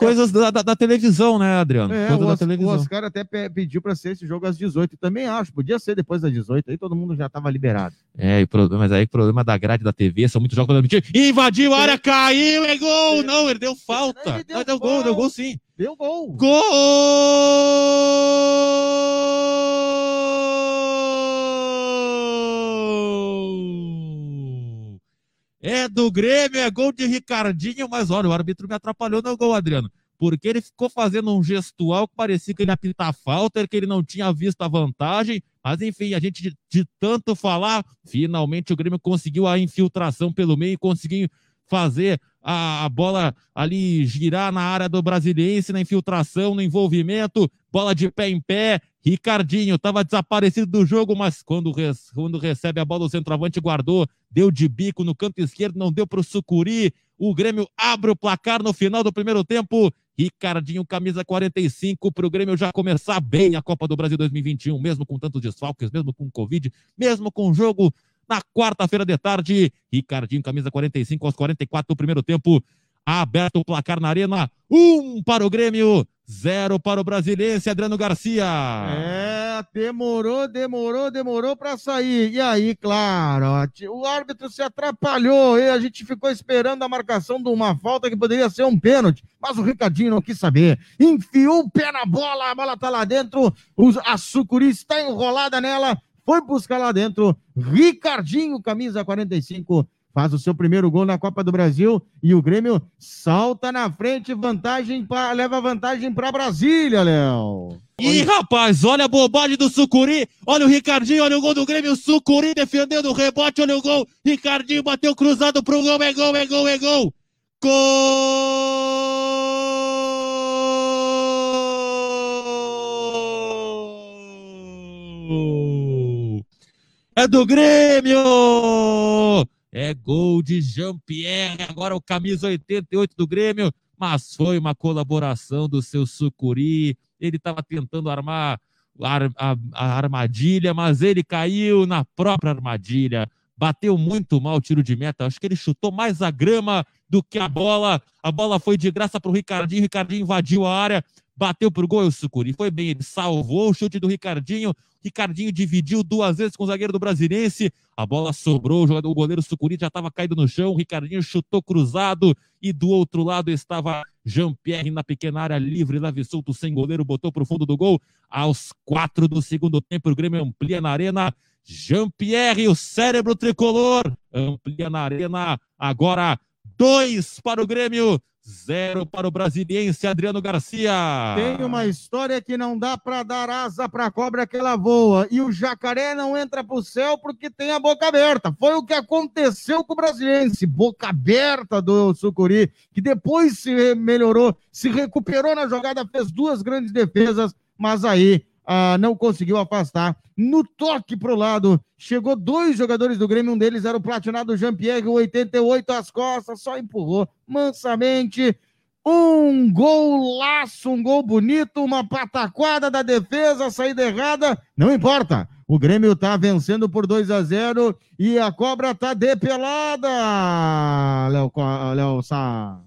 coisas da televisão, né, Adriano? O Oscar até pediu para ser esse jogo às 18. Também acho, podia ser depois das 18, aí todo mundo já estava liberado. Mas aí o problema da grade da TV, são muitos jogos da invadiu a área, caiu, é gol! Não, ele deu falta. Deu gol sim. Deu gol. Gol! É do Grêmio, é gol de Ricardinho, mas olha, o árbitro me atrapalhou no gol, Adriano, porque ele ficou fazendo um gestual que parecia que ele ia apitar falta, que ele não tinha visto a vantagem, mas enfim, a gente de tanto falar, finalmente o Grêmio conseguiu a infiltração pelo meio, conseguiu fazer a bola ali girar na área do Brasiliense, na infiltração, no envolvimento, bola de pé em pé. Ricardinho estava desaparecido do jogo, mas quando recebe a bola, o centroavante guardou, deu de bico no canto esquerdo, não deu para o Sucuri. O Grêmio abre o placar no final do primeiro tempo. Ricardinho, camisa 45, para o Grêmio já começar bem a Copa do Brasil 2021, mesmo com tantos desfalques, mesmo com Covid, mesmo com o jogo na quarta-feira de tarde. Ricardinho, camisa 45, aos 44 do primeiro tempo. Aberto o placar na Arena. 1 para o Grêmio, 0 para o Brasiliense, Adriano Garcia. Demorou para sair. E aí, claro, o árbitro se atrapalhou e a gente ficou esperando a marcação de uma falta que poderia ser um pênalti, mas o Ricardinho não quis saber. Enfiou o pé na bola, a bola tá lá dentro, a Sucuri está enrolada nela, foi buscar lá dentro. Ricardinho, camisa 45, faz o seu primeiro gol na Copa do Brasil e o Grêmio salta na frente, leva vantagem para Brasília, Léo. Ih, rapaz, olha a bobagem do Sucuri, olha o Ricardinho, olha o gol do Grêmio, o Sucuri defendendo o rebote, olha o gol, Ricardinho bateu cruzado pro gol, é gol, é gol, é gol. Gol! É do Grêmio! É gol de Jean-Pierre, agora o camisa 88 do Grêmio, mas foi uma colaboração do seu Sucuri. Ele estava tentando armar a armadilha, mas ele caiu na própria armadilha. Bateu muito mal o tiro de meta. Acho que ele chutou mais a grama do que a bola. A bola foi de graça para o Ricardinho. Ricardinho invadiu a área, bateu pro gol e o Sucuri foi bem. Ele salvou o chute do Ricardinho. Ricardinho dividiu 2 vezes com o zagueiro do Brasiliense. A bola sobrou, o goleiro Sucuri já estava caído no chão. O Ricardinho chutou cruzado e do outro lado estava Jean-Pierre na pequena área livre, leve solto, sem goleiro, botou para o fundo do gol. Aos 4 do segundo tempo, o Grêmio amplia na Arena. Jean-Pierre, o cérebro tricolor, amplia na Arena. Agora 2 para o Grêmio, 0 para o Brasiliense, Adriano Garcia. Tem uma história que não dá para dar asa para a cobra que ela voa, e o jacaré não entra para o céu porque tem a boca aberta. Foi o que aconteceu com o Brasiliense, boca aberta do Sucuri, que depois se melhorou, se recuperou na jogada, fez 2 grandes defesas, mas aí não conseguiu afastar. No toque pro lado, chegou 2 jogadores do Grêmio, um deles era o platinado Jean-Pierre, 88 às costas, só empurrou mansamente. Um golaço, um gol bonito, uma pataquada da defesa, saída errada, não importa. O Grêmio tá vencendo por 2-0 e a cobra tá depelada, Léo Sá.